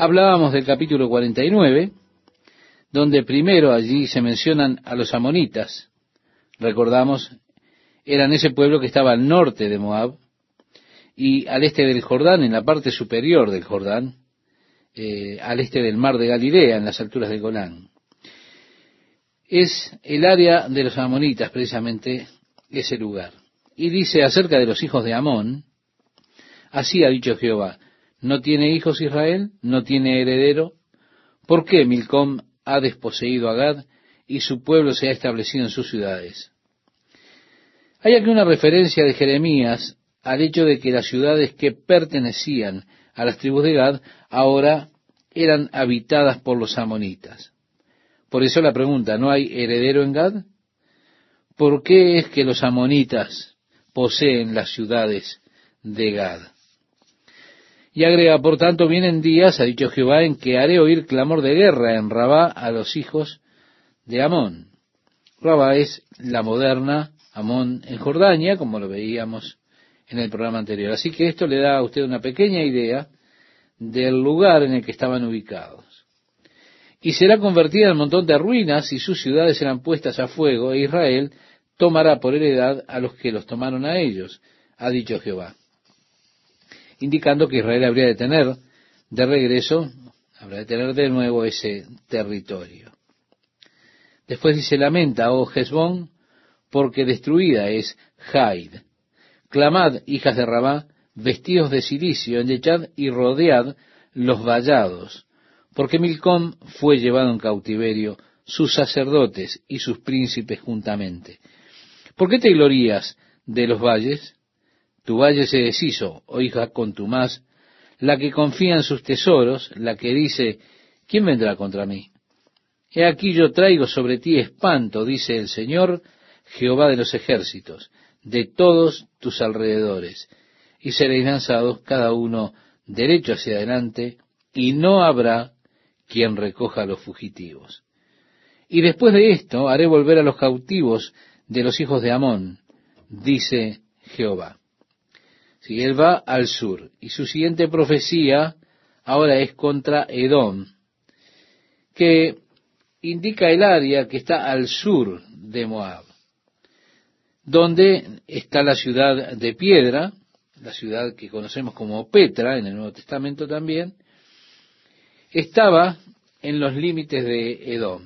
Hablábamos del capítulo 49, donde primero allí se mencionan a los amonitas. Recordamos, eran ese pueblo que estaba al norte de Moab y al este del Jordán, en la parte superior del Jordán, al este del mar de Galilea, en las alturas del Golán. Es el área de los amonitas, precisamente ese lugar. Y dice acerca de los hijos de Amón: así ha dicho Jehová, ¿no tiene hijos Israel? ¿No tiene heredero? ¿Por qué Milcom ha desposeído a Gad y su pueblo se ha establecido en sus ciudades? Hay aquí una referencia de Jeremías al hecho de que las ciudades que pertenecían a las tribus de Gad ahora eran habitadas por los amonitas. Por eso la pregunta: ¿no hay heredero en Gad? ¿Por qué es que los amonitas poseen las ciudades de Gad? Y agrega: por tanto, vienen días, ha dicho Jehová, en que haré oír clamor de guerra en Rabá a los hijos de Amón. Rabá es la moderna Amón en Jordania, como lo veíamos en el programa anterior. Así que esto le da a usted una pequeña idea del lugar en el que estaban ubicados. Y será convertida en montón de ruinas, y sus ciudades serán puestas a fuego, e Israel tomará por heredad a los que los tomaron a ellos, ha dicho Jehová. Indicando que Israel habría de tener de regreso, habrá de tener de nuevo ese territorio. Después dice: lamenta, oh Hesbón, porque destruida es Jaid. Clamad, hijas de Rabá, vestidos de cilicio, endechad y rodead los vallados, porque Milcom fue llevado en cautiverio, sus sacerdotes y sus príncipes juntamente. ¿Por qué te glorías de los valles? Tu valle se deshizo, oh hija contumaz, la que confía en sus tesoros, la que dice: ¿quién vendrá contra mí? He aquí yo traigo sobre ti espanto, dice el Señor, Jehová de los ejércitos, de todos tus alrededores, y seréis lanzados cada uno derecho hacia adelante, y no habrá quien recoja a los fugitivos. Y después de esto haré volver a los cautivos de los hijos de Amón, dice Jehová. Si él va al sur, y su siguiente profecía ahora es contra Edom, que indica el área que está al sur de Moab, donde está la ciudad de piedra, la ciudad que conocemos como Petra en el Nuevo Testamento también, estaba en los límites de Edom.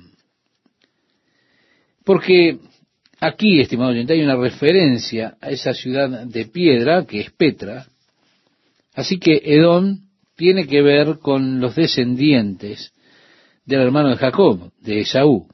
Porque aquí, estimado oyente, hay una referencia a esa ciudad de piedra, que es Petra. Así que Edom tiene que ver con los descendientes del hermano de Jacob, de Esaú.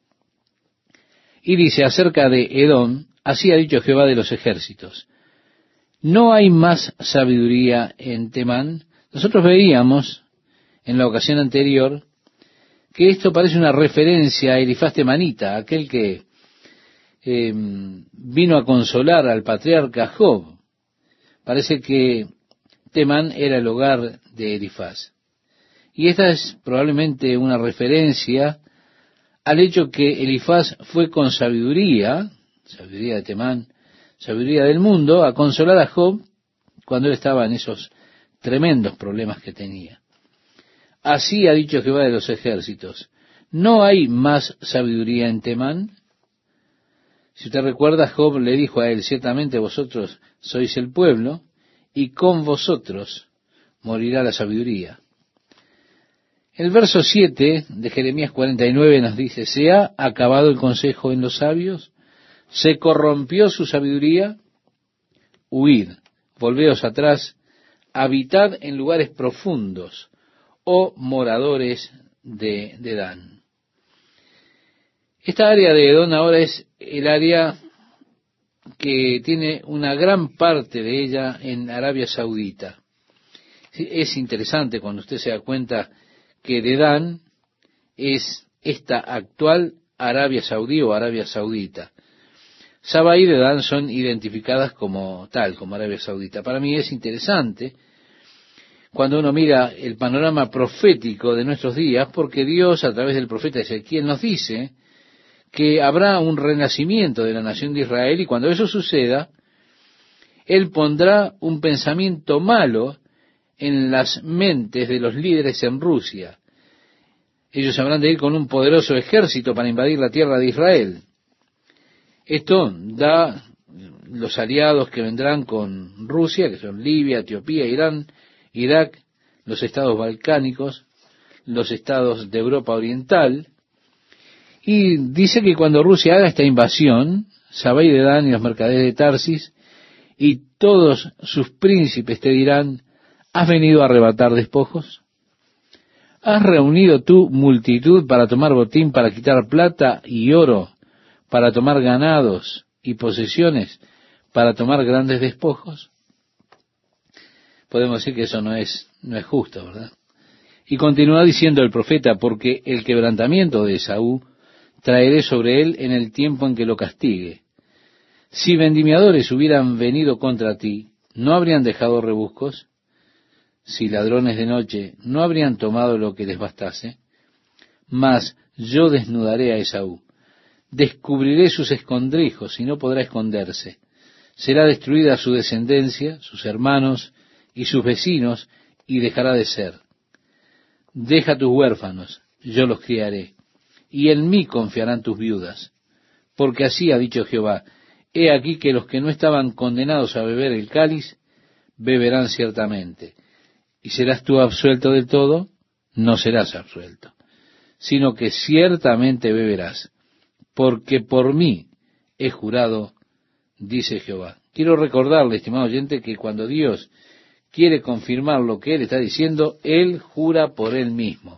Y dice acerca de Edom: así ha dicho Jehová de los ejércitos, ¿no hay más sabiduría en Temán? Nosotros veíamos en la ocasión anterior que esto parece una referencia a Elifaz temanita, aquel que vino a consolar al patriarca Job. Parece que Temán era el hogar de Elifaz. Y esta es probablemente una referencia al hecho que Elifaz fue con sabiduría, sabiduría de Temán, sabiduría del mundo, a consolar a Job cuando él estaba en esos tremendos problemas que tenía. Así ha dicho Jehová de los ejércitos, ¿no hay más sabiduría en Temán? Si usted recuerda, Job le dijo a él: ciertamente vosotros sois el pueblo, y con vosotros morirá la sabiduría. El verso 7 de Jeremías 49 nos dice: ¿se ha acabado el consejo en los sabios? ¿Se corrompió su sabiduría? Huid, volveos atrás, habitad en lugares profundos, oh moradores de Dan. Esta área de Edom ahora es el área que tiene una gran parte de ella en Arabia Saudita. Es interesante cuando usted se da cuenta que Dedán es esta actual Arabia Saudí o Arabia Saudita. Sabá y Dedán son identificadas como tal, como Arabia Saudita. Para mí es interesante cuando uno mira el panorama profético de nuestros días, porque Dios, a través del profeta Ezequiel, nos dice que habrá un renacimiento de la nación de Israel, y cuando eso suceda, Él pondrá un pensamiento malo en las mentes de los líderes en Rusia. Ellos habrán de ir con un poderoso ejército para invadir la tierra de Israel. Esto da los aliados que vendrán con Rusia, que son Libia, Etiopía, Irán, Irak, los estados balcánicos, los estados de Europa Oriental. Y dice que cuando Rusia haga esta invasión, Sabá y Dedán y los mercaderes de Tarsis y todos sus príncipes te dirán: ¿has venido a arrebatar despojos? ¿Has reunido tú multitud para tomar botín, para quitar plata y oro, para tomar ganados y posesiones, para tomar grandes despojos? Podemos decir que eso no es justo, ¿verdad? Y continúa diciendo el profeta: porque el quebrantamiento de Esaú traeré sobre él en el tiempo en que lo castigue. Si vendimiadores hubieran venido contra ti, ¿no habrían dejado rebuscos? Si ladrones de noche, ¿no habrían tomado lo que les bastase? Mas yo desnudaré a Esaú, descubriré sus escondrijos, y no podrá esconderse. Será destruida su descendencia, sus hermanos y sus vecinos, y dejará de ser. Deja tus huérfanos, yo los criaré, y en mí confiarán tus viudas. Porque así ha dicho Jehová: he aquí que los que no estaban condenados a beber el cáliz, beberán ciertamente. ¿Y serás tú absuelto del todo? No serás absuelto, sino que ciertamente beberás, porque por mí he jurado, dice Jehová. Quiero recordarle, estimado oyente, que cuando Dios quiere confirmar lo que Él está diciendo, Él jura por Él mismo.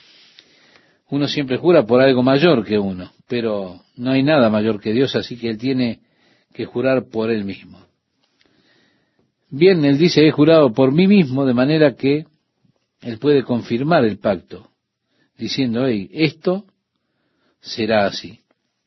Uno siempre jura por algo mayor que uno, pero no hay nada mayor que Dios, así que Él tiene que jurar por Él mismo. Bien, Él dice: he jurado por mí mismo, de manera que Él puede confirmar el pacto, diciendo: hey, esto será así.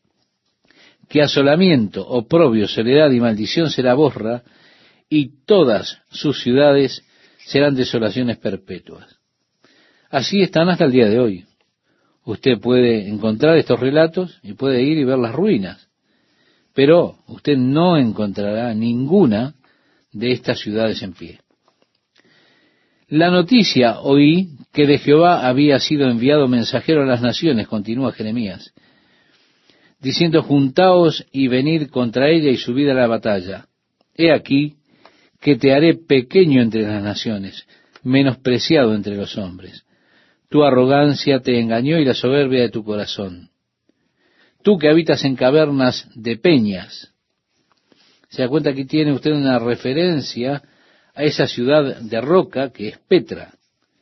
Que asolamiento, oprobio, soledad y maldición será Bosra, y todas sus ciudades serán desolaciones perpetuas. Así están hasta el día de hoy. Usted puede encontrar estos relatos y puede ir y ver las ruinas, pero usted no encontrará ninguna de estas ciudades en pie. La noticia oí que de Jehová había sido enviado mensajero a las naciones, continúa Jeremías, diciendo: juntaos y venid contra ella y subid a la batalla. He aquí que te haré pequeño entre las naciones, menospreciado entre los hombres. Tu arrogancia te engañó y la soberbia de tu corazón. Tú que habitas en cavernas de peñas. Se da cuenta que tiene usted una referencia a esa ciudad de roca que es Petra.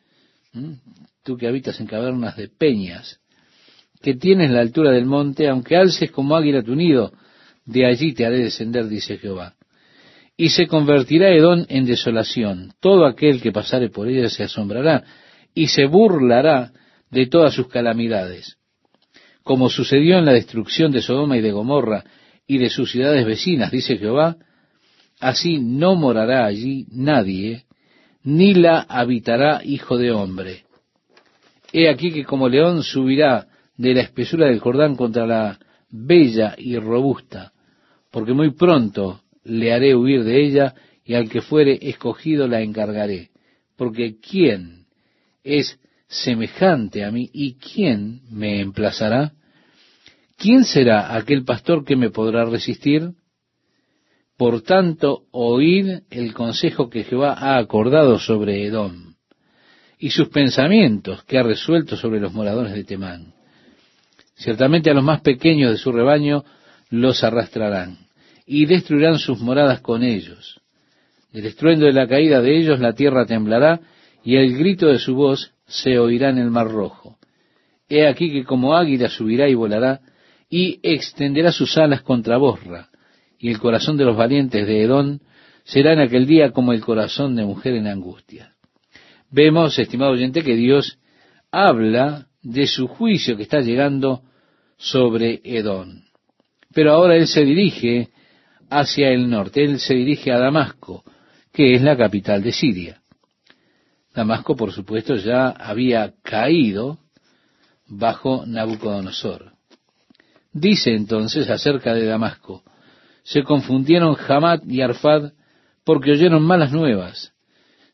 Tú que habitas en cavernas de peñas, que tienes la altura del monte, aunque alces como águila tu nido, de allí te haré descender, dice Jehová. Y se convertirá Edom en desolación. Todo aquel que pasare por ella se asombrará y se burlará de todas sus calamidades. Como sucedió en la destrucción de Sodoma y de Gomorra y de sus ciudades vecinas, dice Jehová, así no morará allí nadie, ni la habitará hijo de hombre. He aquí que como león subirá de la espesura del Jordán contra la bella y robusta, porque muy pronto le haré huir de ella, y al que fuere escogido la encargaré. Porque ¿quién es semejante a mí, y quién me emplazará? ¿Quién será aquel pastor que me podrá resistir? Por tanto, oíd el consejo que Jehová ha acordado sobre Edom, y sus pensamientos que ha resuelto sobre los moradores de Temán. Ciertamente a los más pequeños de su rebaño los arrastrarán, y destruirán sus moradas con ellos. Del estruendo de la caída de ellos la tierra temblará, y el grito de su voz se oirá en el mar rojo. He aquí que como águila subirá y volará, y extenderá sus alas contra Bosra, y el corazón de los valientes de Edom será en aquel día como el corazón de mujer en angustia. Vemos, estimado oyente, que Dios habla de su juicio que está llegando sobre Edom. Pero ahora Él se dirige hacia el norte, Él se dirige a Damasco, que es la capital de Siria. Damasco, por supuesto, ya había caído bajo Nabucodonosor. Dice entonces acerca de Damasco: se confundieron Hamat y Arfad porque oyeron malas nuevas.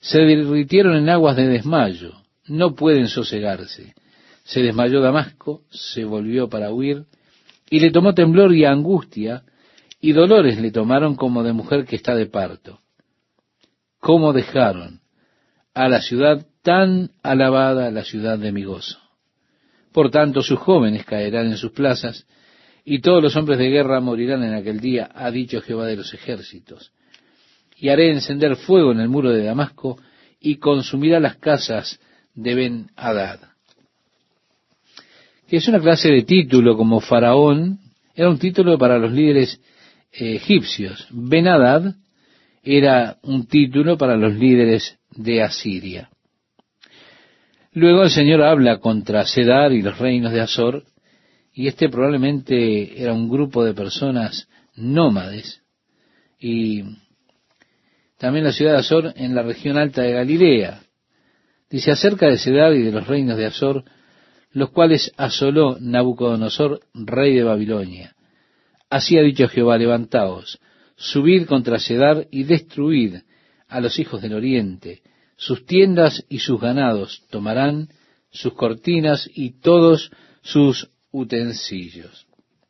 Se derritieron en aguas de desmayo, no pueden sosegarse. Se desmayó Damasco, se volvió para huir, y le tomó temblor y angustia, y dolores le tomaron como de mujer que está de parto. ¿Cómo dejaron a la ciudad tan alabada, la ciudad de mi gozo? Por tanto, sus jóvenes caerán en sus plazas, y todos los hombres de guerra morirán en aquel día, ha dicho Jehová de los ejércitos. Y haré encender fuego en el muro de Damasco, y consumirá las casas de Ben-Hadad. Que es una clase de título como Faraón, era un título para los líderes egipcios. Ben-Hadad era un título para los líderes de Asiria. Luego el Señor habla contra Cedar y los reinos de Azor, y este probablemente era un grupo de personas nómades, y también la ciudad de Azor en la región alta de Galilea. Dice acerca de Cedar y de los reinos de Azor, los cuales asoló Nabucodonosor, rey de Babilonia. Así ha dicho Jehová, levantaos, subid contra Cedar y destruid a los hijos del oriente. Sus tiendas y sus ganados tomarán, sus cortinas y todos sus utensilios.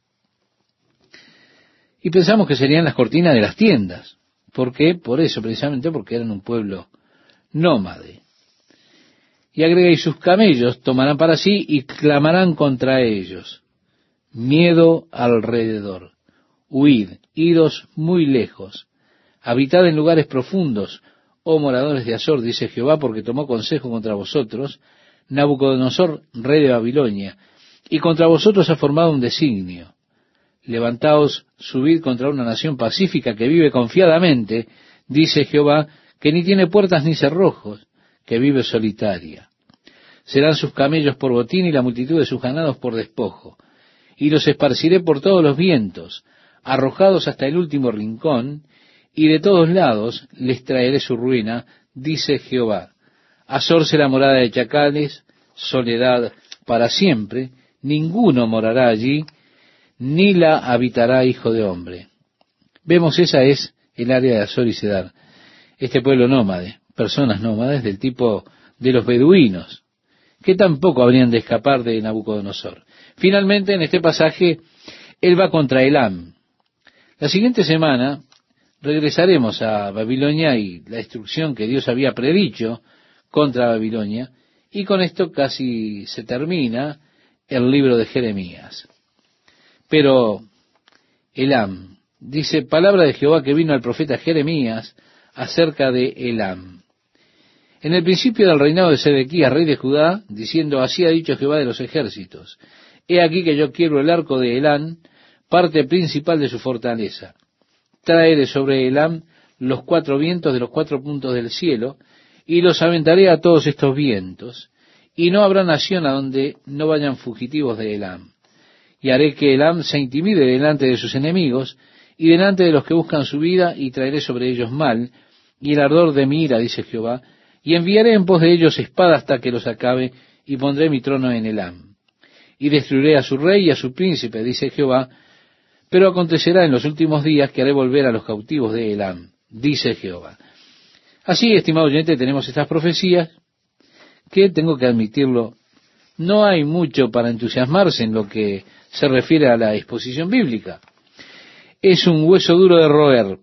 Y pensamos que serían las cortinas de las tiendas. ¿Por qué? Por eso, precisamente porque eran un pueblo nómade. Y agrega, y sus camellos tomarán para sí y clamarán contra ellos. Miedo alrededor. Huid, idos muy lejos. Habitad en lugares profundos, oh moradores de Azor, dice Jehová, porque tomó consejo contra vosotros, Nabucodonosor, rey de Babilonia, y contra vosotros ha formado un designio. Levantaos, subid contra una nación pacífica que vive confiadamente, dice Jehová, que ni tiene puertas ni cerrojos, que vive solitaria. Serán sus camellos por botín y la multitud de sus ganados por despojo. Y los esparciré por todos los vientos, arrojados hasta el último rincón, y de todos lados les traeré su ruina, dice Jehová. Azor será morada de chacales, soledad para siempre, ninguno morará allí, ni la habitará hijo de hombre. Vemos, esa es el área de Azor y Cedar. Este pueblo nómade, personas nómades del tipo de los beduinos, que tampoco habrían de escapar de Nabucodonosor. Finalmente, en este pasaje, él va contra Elam. La siguiente semana regresaremos a Babilonia y la destrucción que Dios había predicho contra Babilonia, y con esto casi se termina el libro de Jeremías. Pero Elam, dice, palabra de Jehová que vino al profeta Jeremías acerca de Elam. En el principio del reinado de Sedequías, rey de Judá, diciendo, así ha dicho Jehová de los ejércitos, he aquí que yo quiero el arco de Elam, parte principal de su fortaleza. Traeré sobre Elam los 4 vientos de los 4 puntos del cielo, y los aventaré a todos estos vientos, y no habrá nación a donde no vayan fugitivos de Elam. Y haré que Elam se intimide delante de sus enemigos, y delante de los que buscan su vida, y traeré sobre ellos mal, y el ardor de mi ira, dice Jehová, y enviaré en pos de ellos espada hasta que los acabe, y pondré mi trono en Elam. Y destruiré a su rey y a su príncipe, dice Jehová, pero acontecerá en los últimos días que haré volver a los cautivos de Elam, dice Jehová. Así, estimado oyente, tenemos estas profecías que, tengo que admitirlo, no hay mucho para entusiasmarse en lo que se refiere a la exposición bíblica. Es un hueso duro de roer,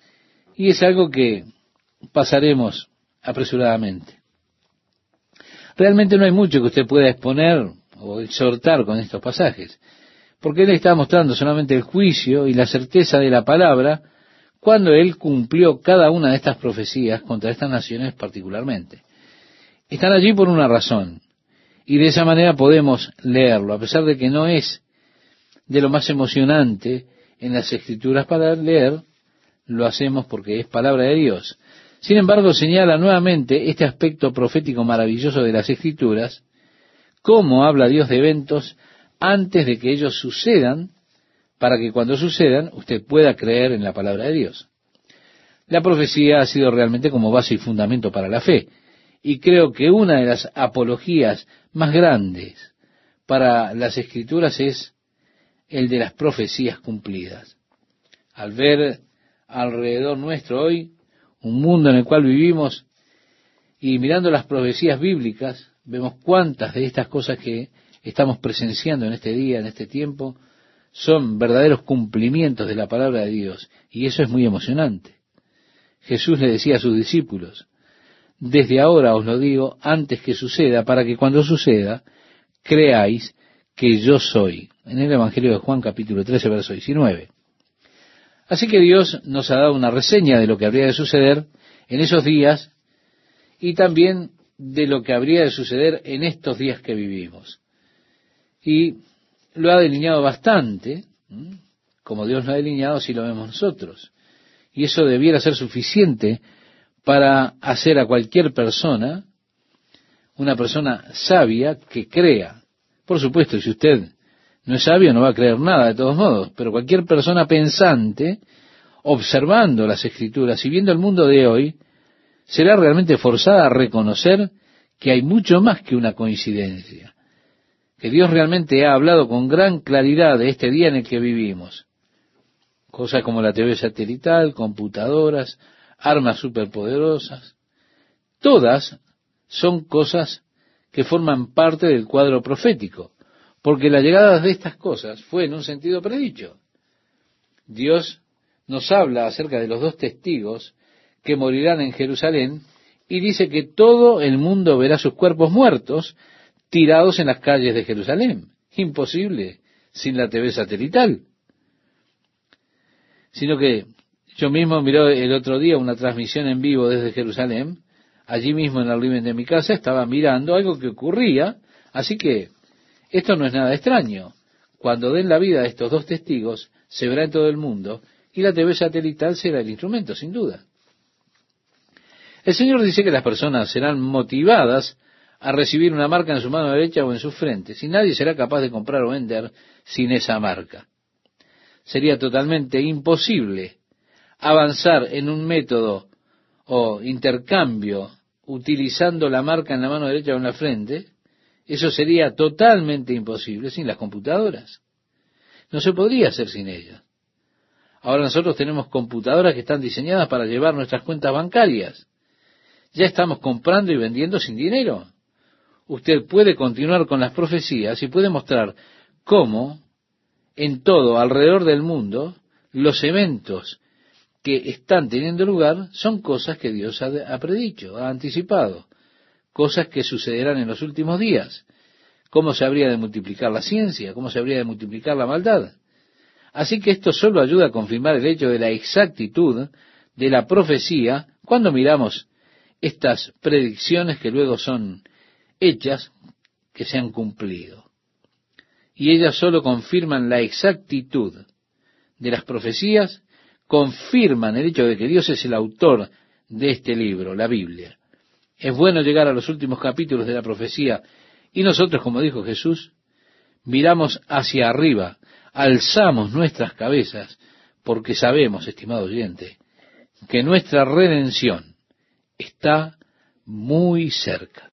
y es algo que pasaremos apresuradamente. Realmente no hay mucho que usted pueda exponer o exhortar con estos pasajes, porque él está mostrando solamente el juicio y la certeza de la palabra cuando él cumplió cada una de estas profecías contra estas naciones particularmente. Están allí por una razón, y de esa manera podemos leerlo, a pesar de que no es de lo más emocionante en las Escrituras para leer, lo hacemos porque es palabra de Dios. Sin embargo, señala nuevamente este aspecto profético maravilloso de las Escrituras, cómo habla Dios de eventos antes de que ellos sucedan, para que cuando sucedan usted pueda creer en la palabra de Dios. La profecía ha sido realmente como base y fundamento para la fe, y creo que una de las apologías más grandes para las Escrituras es el de las profecías cumplidas. Al ver alrededor nuestro hoy un mundo en el cual vivimos Y mirando las profecías bíblicas, vemos cuántas de estas cosas que estamos presenciando en este día, en este tiempo, son verdaderos cumplimientos de la palabra de Dios. Y eso es muy emocionante. Jesús le decía a sus discípulos, desde ahora os lo digo antes que suceda, para que cuando suceda, creáis que yo soy. En el Evangelio de Juan capítulo 13, verso 19. Así que Dios nos ha dado una reseña de lo que habría de suceder en esos días y también de lo que habría de suceder en estos días que vivimos. Y lo ha delineado bastante, como Dios lo ha delineado, si lo vemos nosotros. Y eso debiera ser suficiente para hacer a cualquier persona, una persona sabia, que crea. Por supuesto, si usted no es sabio, no va a creer nada de todos modos, pero cualquier persona pensante, observando las Escrituras y viendo el mundo de hoy, será realmente forzada a reconocer que hay mucho más que una coincidencia, que Dios realmente ha hablado con gran claridad de este día en el que vivimos. Cosas como la TV satelital, computadoras, armas superpoderosas, todas son cosas que forman parte del cuadro profético, porque la llegada de estas cosas fue en un sentido predicho. Dios nos habla acerca de los 2 testigos que morirán en Jerusalén y dice que todo el mundo verá sus cuerpos muertos tirados en las calles de Jerusalén. Imposible sin la TV satelital. Sino que yo mismo miré el otro día una transmisión en vivo desde Jerusalén. Allí mismo en el living de mi casa estaba mirando algo que ocurría, así que esto no es nada extraño. Cuando den la vida a estos 2 testigos, se verá en todo el mundo, y la TV satelital será el instrumento, sin duda. El Señor dice que las personas serán motivadas a recibir una marca en su mano derecha o en su frente, si nadie será capaz de comprar o vender sin esa marca. Sería totalmente imposible avanzar en un método o intercambio utilizando la marca en la mano derecha o en la frente. Eso sería totalmente imposible sin las computadoras. No se podría hacer sin ellas. Ahora nosotros tenemos computadoras que están diseñadas para llevar nuestras cuentas bancarias. Ya estamos comprando y vendiendo sin dinero. Usted puede continuar con las profecías y puede mostrar cómo en todo alrededor del mundo los eventos que están teniendo lugar son cosas que Dios ha predicho, ha anticipado, cosas que sucederán en los últimos días. ¿Cómo se habría de multiplicar la ciencia? ¿Cómo se habría de multiplicar la maldad? Así que esto solo ayuda a confirmar el hecho de la exactitud de la profecía cuando miramos estas predicciones que luego son hechas, que se han cumplido. Y ellas solo confirman la exactitud de las profecías, confirman el hecho de que Dios es el autor de este libro, la Biblia. Es bueno llegar a los últimos capítulos de la profecía y nosotros, como dijo Jesús, miramos hacia arriba, alzamos nuestras cabezas, porque sabemos, estimado oyente, que nuestra redención está muy cerca.